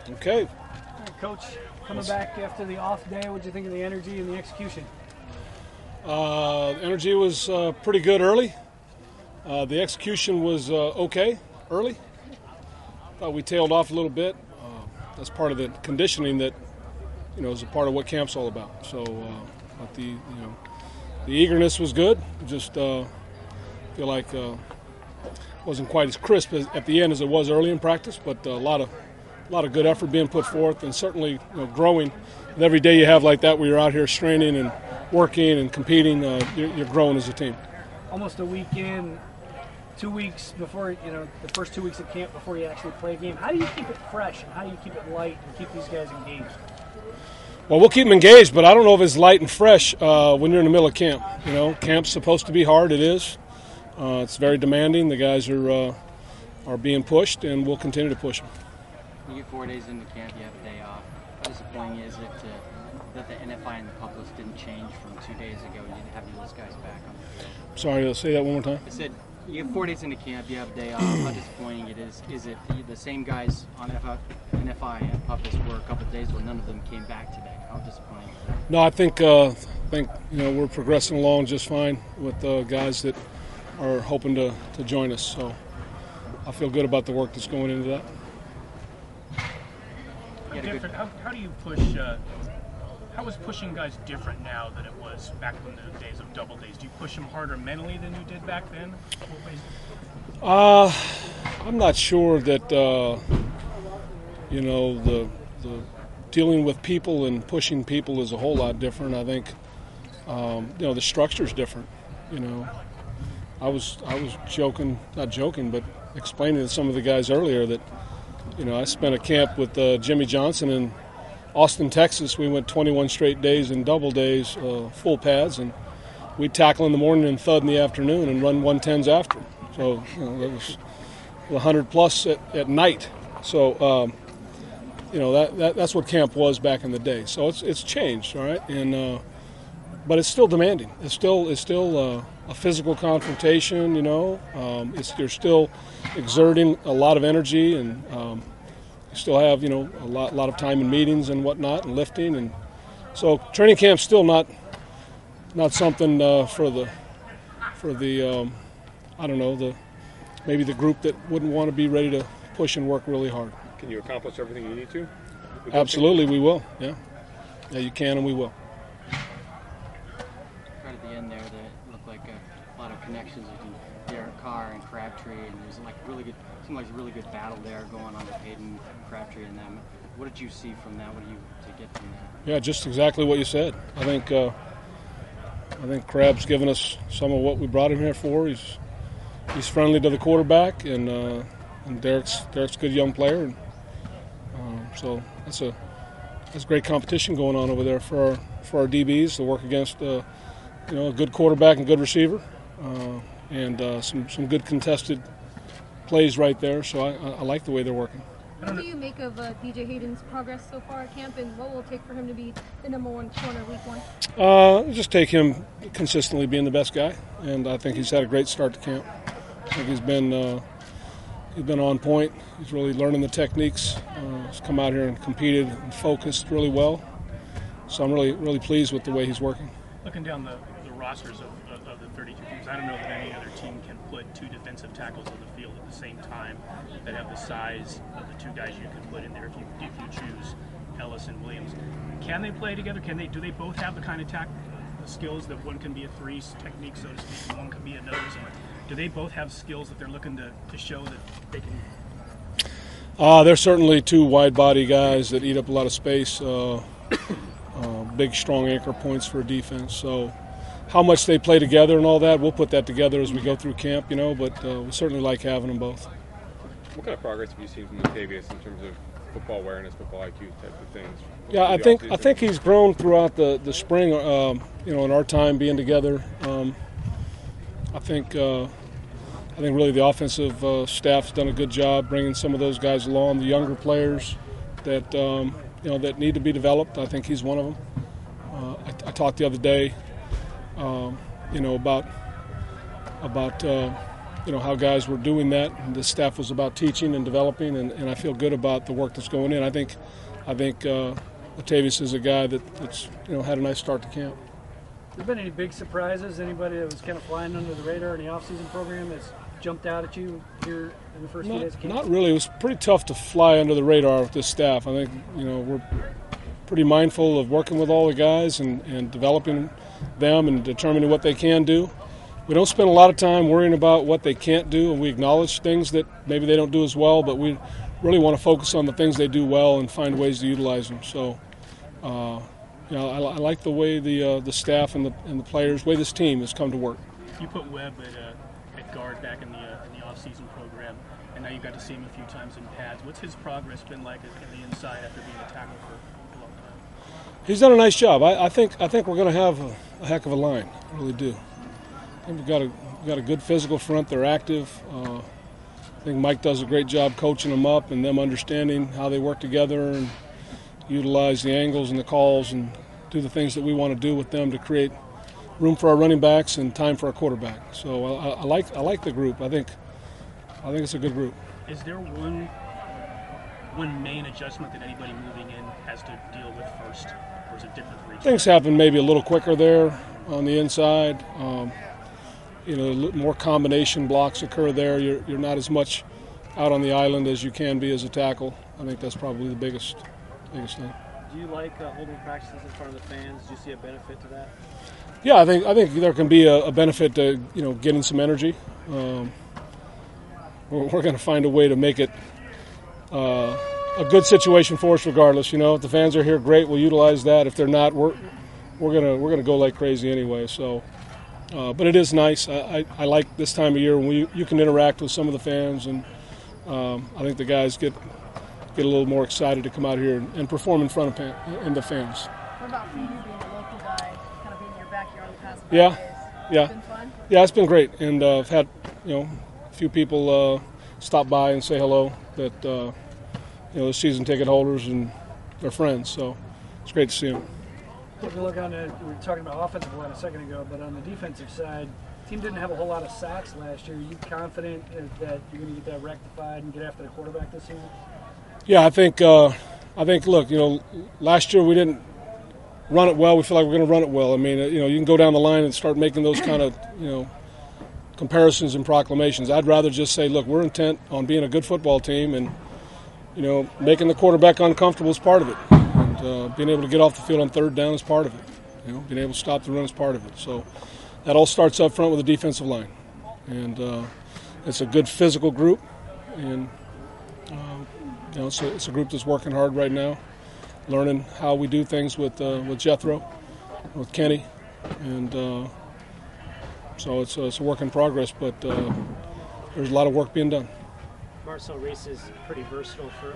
Okay. All right, Coach, coming back after the off day, what did you think of the energy and the execution? The energy was pretty good early. The execution was okay early. Thought we tailed off a little bit. That's part of the conditioning that is a part of what camp's all about. So, but the eagerness was good. Just feel like wasn't quite as crisp at the end as it was early in practice, but a lot of good effort being put forth, and certainly growing. And every day you have like that, where you're out here straining and working and competing, you're growing as a team. Almost a week in, 2 weeks before, the first 2 weeks of camp before you actually play a game. How do you keep it fresh and how do you keep it light and keep these guys engaged? Well, we'll keep them engaged, but I don't know if it's light and fresh when you're in the middle of camp. Camp's supposed to be hard. It is. It's very demanding. The guys are being pushed, and we'll continue to push them. You get 4 days into camp, you have a day off. How disappointing is it that the NFI and the Publis didn't change from 2 days ago and you didn't have any of those guys back on the field? Sorry, say that one more time. I said you have 4 days into camp, you have a day off. How disappointing it is? Is it the same guys on NFI and Publis were a couple of days where none of them came back today? How disappointing is that? No, I think we're progressing along just fine with guys that are hoping to join us. So I feel good about the work that's going into that. How do you push? How is pushing guys different now than it was back in the days of double days? Do you push them harder mentally than you did back then? I'm not sure that the dealing with people and pushing people is a whole lot different. I think the structure's different. I was not joking, but explaining to some of the guys earlier that I spent a camp with Jimmy Johnson in Austin, Texas. We went 21 straight days in double days, full pads, and we'd tackle in the morning and thud in the afternoon and run 110s after. So that was 100 plus at night. So that's what camp was back in the day. So it's changed, all right, and but it's still demanding. It's still a physical confrontation. You're still exerting a lot of energy, and you still have a lot of time in meetings and whatnot and lifting, and so training camp's still not something for the maybe the group that wouldn't want to be ready to push and work really hard. Can you accomplish everything you need to? Absolutely, we will. Yeah, you can, and we will. Right at the end there, that looked like a lot of connections between Derek Carr and Crabtree, and there's seemed like a really good battle there going on with Hayden, Crabtree, and them. What did you see from that? What do you to get from that? Yeah, just exactly what you said. I think Crab's given us some of what we brought him here for. He's friendly to the quarterback, and Derek's a good young player, and so that's great competition going on over there for our DBs to work against a good quarterback and good receiver, and some good contested plays right there. So I like the way they're working. What do you make of DJ Hayden's progress so far at camp, and what will it take for him to be the number one corner week one? Just take him consistently being the best guy, and I think he's had a great start to camp. I think he's been on point. He's really learning the techniques. He's come out here and competed and focused really well. So I'm really pleased with the way he's working. Looking down the rosters of the 32 teams, I don't know that any other team can put two defensive tackles on the field at the same time that have the size of the two guys you could put in there if you choose Ellis and Williams. Can they play together? Do they both have the kind of skills that one can be a three technique, so to speak, and one can be a nose? And do they both have skills that they're looking to show that they can? They're certainly two wide-body guys that eat up a lot of space, big, strong anchor points for a defense. So how much they play together and all that, we'll put that together as we go through camp, but we certainly like having them both. What kind of progress have you seen from Latavius in terms of football awareness, football IQ type of things? Yeah, I think he's grown throughout the spring, in our time being together. I think really the offensive staff's done a good job bringing some of those guys along, the younger players that that need to be developed. I think he's one of them. I talked the other day, about how guys were doing that. The staff was about teaching and developing, and I feel good about the work that's going in. I think Latavius is a guy that's had a nice start to camp. Has there been any big surprises? Anybody that was kind of flying under the radar in the off-season program that's jumped out at you here in the first few days of camp? Not really. It was pretty tough to fly under the radar with this staff. I think we're pretty mindful of working with all the guys and developing them and determining what they can do. We don't spend a lot of time worrying about what they can't do, and we acknowledge things that maybe they don't do as well, but we really want to focus on the things they do well and find ways to utilize them. So, I like the way the staff and the players, the way this team has come to work. You put Webb at guard back in the off-season program, and now you got to see him a few times in pads. What's his progress been like in the inside after being a tackle for a long time? He's done a nice job. I think we're going to have a heck of a line. I really do. I think we've got a good physical front. They're active. I think Mike does a great job coaching them up and them understanding how they work together and utilize the angles and the calls and do the things that we want to do with them to create room for our running backs and time for our quarterback. So I like the group. I think it's a good group. Is there one main adjustment that anybody moving in has to deal with first, or is it different for each? Things happen maybe a little quicker there on the inside. More combination blocks occur there. You're not as much out on the island as you can be as a tackle. I think that's probably the biggest thing. Do you like holding practices in front of the fans? Do you see a benefit to that? Yeah, I think there can be a benefit to getting some energy. We're going to find a way to make it a good situation for us, regardless. If the fans are here, great. We'll utilize that. If they're not, we're gonna go like crazy anyway. So, but it is nice. I like this time of year when you can interact with some of the fans, and I think the guys get a little more excited to come out here and perform in front of the fans. What about for you being a local guy, kind of being in your backyard the past 5 Yeah, days? yeah. It's been fun? Yeah, it's been great, and I've had a few people stop by and say hello that the season ticket holders and their friends. So it's great to see them. If you look we were talking about offensive line a second ago, but on the defensive side, the team didn't have a whole lot of sacks last year. Are you confident that you're going to get that rectified and get after the quarterback this season? Yeah, I think. Look, last year we didn't run it well. We feel like we're going to run it well. I mean, you can go down the line and start making those kind of, comparisons and proclamations. I'd rather just say, look, we're intent on being a good football team, and making the quarterback uncomfortable is part of it, and being able to get off the field on third down is part of it. Being able to stop the run is part of it. So that all starts up front with the defensive line, and it's a good physical group, and it's a group that's working hard right now, learning how we do things with Jethro, with Kenny, and so it's a work in progress, but there's a lot of work being done. Marcel Reese is pretty versatile for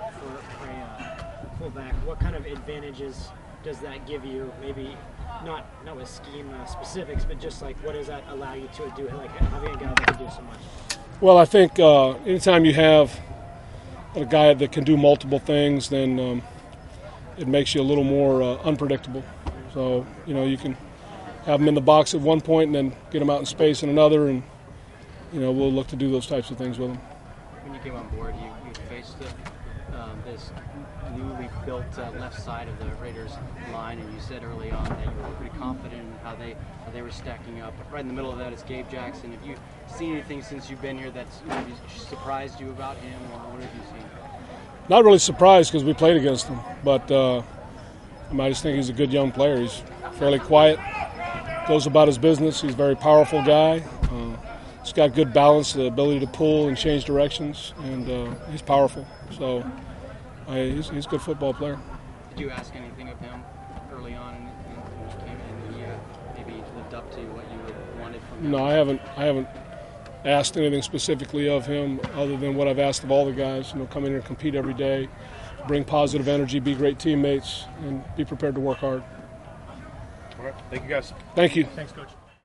a fullback. What kind of advantages does that give you? Maybe not with scheme specifics, but just like what does that allow you to do? Like having a guy that can do so much. Well, I think anytime you have a guy that can do multiple things, then it makes you a little more unpredictable. So you can have him in the box at one point and then get him out in space in another, and we'll look to do those types of things with him. When you came on board, you faced this newly built left side of the Raiders line, and you said early on that you were pretty confident in how they were stacking up. Right in the middle of that is Gabe Jackson. Have you seen anything since you've been here that's surprised you about him, or what have you seen? Not really surprised because we played against him, but I just think he's a good young player. He's fairly quiet, goes about his business. He's a very powerful guy. He's got good balance, the ability to pull and change directions, and he's powerful. So he's a good football player. Did you ask anything of him early on in camp, and he maybe lived up to what you wanted from him? No, I haven't asked anything specifically of him other than what I've asked of all the guys. Come in here and compete every day, bring positive energy, be great teammates, and be prepared to work hard. All right. Thank you, guys. Thank you. Thanks, Coach.